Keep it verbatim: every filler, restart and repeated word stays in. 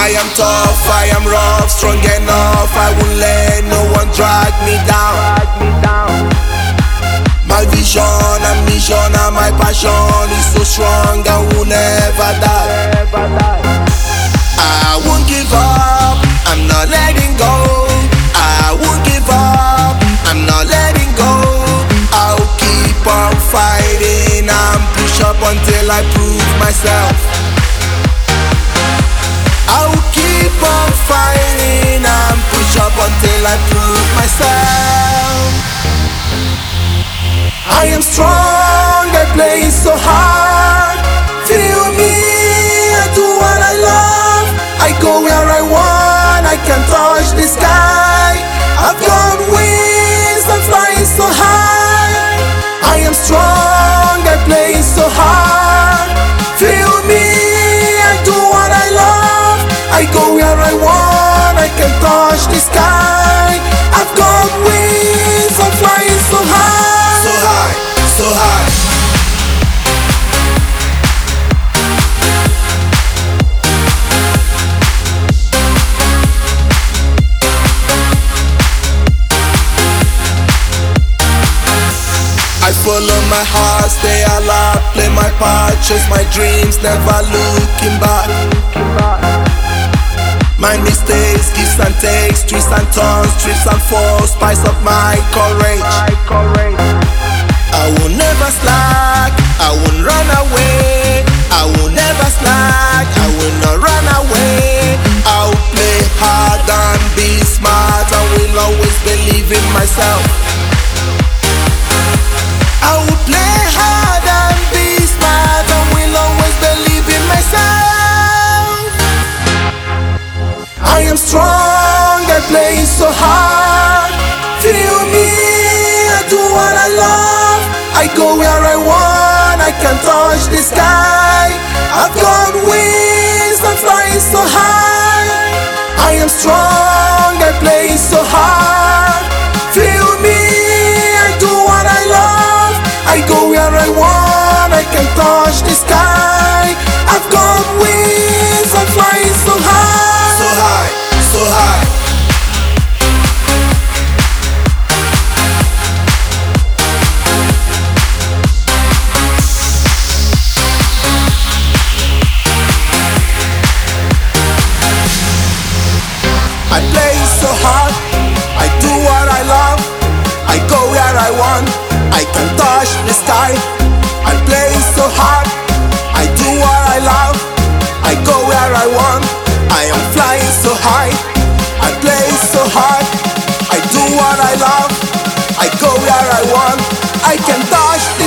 I am tough, I am rough, strong enough. I won't let no one drag me down. My vision and mission and my passion is so strong and will never die. I won't give up, I'm not letting go. I won't give up, I'm not letting go. I'll keep on fighting and push up until I prove myself. I'll keep on fighting and push up until I prove myself. I am strong, I play so hard. Feel me, I do what I love. I go where I want, I can touch the sky. I've got wings, I'm flying so high. I am strong, I play so hard. Feel me, I do what I love. I go where I want, I can touch the sky. I've got wings, I'm flying so high. So high, so high. I follow my heart, stay alive, play my part, chase my dreams, never looking back. My mistakes, gives and takes, twists and turns, trips and falls, spice of my courage. I will never slack, I won't run away. I will never slack, I will not run away. I'll play hard and be smart, I will always believe in myself. I will play hard and be smart, I will always believe in myself. I am strong, I play so hard. Feel me, I do what I love. I go where I want, I can touch the sky. I've got wings, I'm flying so high. I am strong, I play so hard. Feel me, I do what I love. I go where I want, I can touch the sky. I've got wings, I'm flying so high. So high, so high. I play so hard, I do what I love. I go where I want, I can touch the sky. I play so hard, I do what I love. I go where I want, I am flying so high. I play so hard, I do what I love. I go where I want, I can touch the